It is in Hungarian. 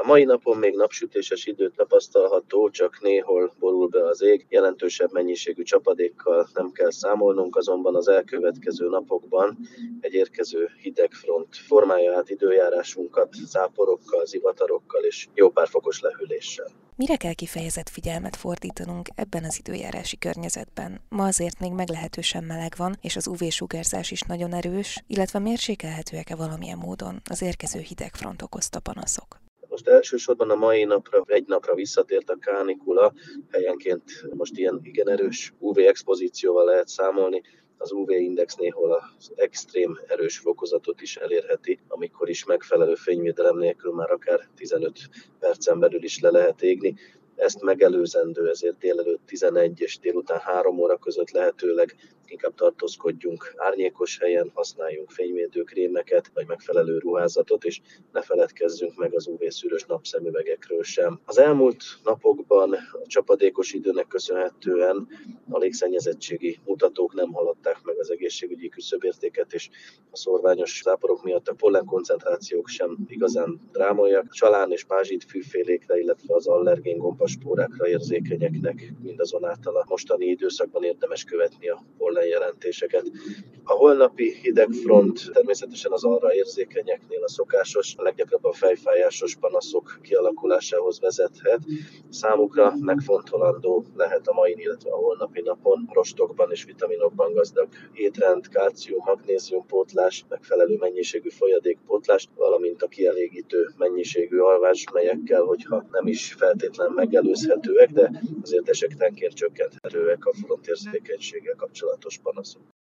A mai napon még napsütéses időt tapasztalható, csak néhol borul be az ég. Jelentősebb mennyiségű csapadékkal nem kell számolnunk, azonban az elkövetkező napokban egy érkező hidegfront formálja át időjárásunkat záporokkal, zivatarokkal és jó pár fokos lehűléssel. Mire kell kifejezett figyelmet fordítanunk ebben az időjárási környezetben? Ma azért még meglehetősen meleg van, és az UV-sugárzás is nagyon erős, illetve mérsékelhetőek-e valamilyen módon az érkező hidegfront okozta panaszok? Most elsősorban a mai napra, egy napra visszatért a kánikula, helyenként most ilyen igen erős UV-expozícióval lehet számolni. Az UV-index néhol az extrém erős fokozatot is elérheti, amikor is megfelelő fényvédelem nélkül már akár 15 percen belül is le lehet égni. Ezt megelőzendő, ezért délelőtt 11 és délután 3 óra között lehetőleg inkább tartózkodjunk árnyékos helyen, használjunk fényvédőkrémeket, vagy megfelelő ruházatot, és ne feledkezzünk meg az UV-szűrős napszemüvegekről sem. Az elmúlt napokban a csapadékos időnek köszönhetően a légszennyezettségi mutatók nem haladták meg az egészségügyi küszöbértéket, és a szórványos záporok miatt a pollenkoncentrációk sem igazán drámaiak. Csalán és pázsit fűfélékre, illetve az allergén gombaszpórákra érzékenyeknek mindazonáltal a mostani időszakban érdemes követni a pollenjelentéseket. A holnapi hidegfront természetesen az alra érzékenyeknél a szokásos, a leggyakrabban fejfájásos panaszok kialakulásához vezethet. Számukra megfontolandó lehet a mai, illetve a holnapi napon rostokban és vitaminokban gazdag étrend, kálcium, magnézium pótlás, megfelelő mennyiségű folyadékpótlás, valamint a kielégítő mennyiségű alvás, melyekkel, hogyha nem is feltétlen megelőzhetőek, de azért esetenként csökkenthetőek a frontérzékenységgel kapcsolatos panaszok.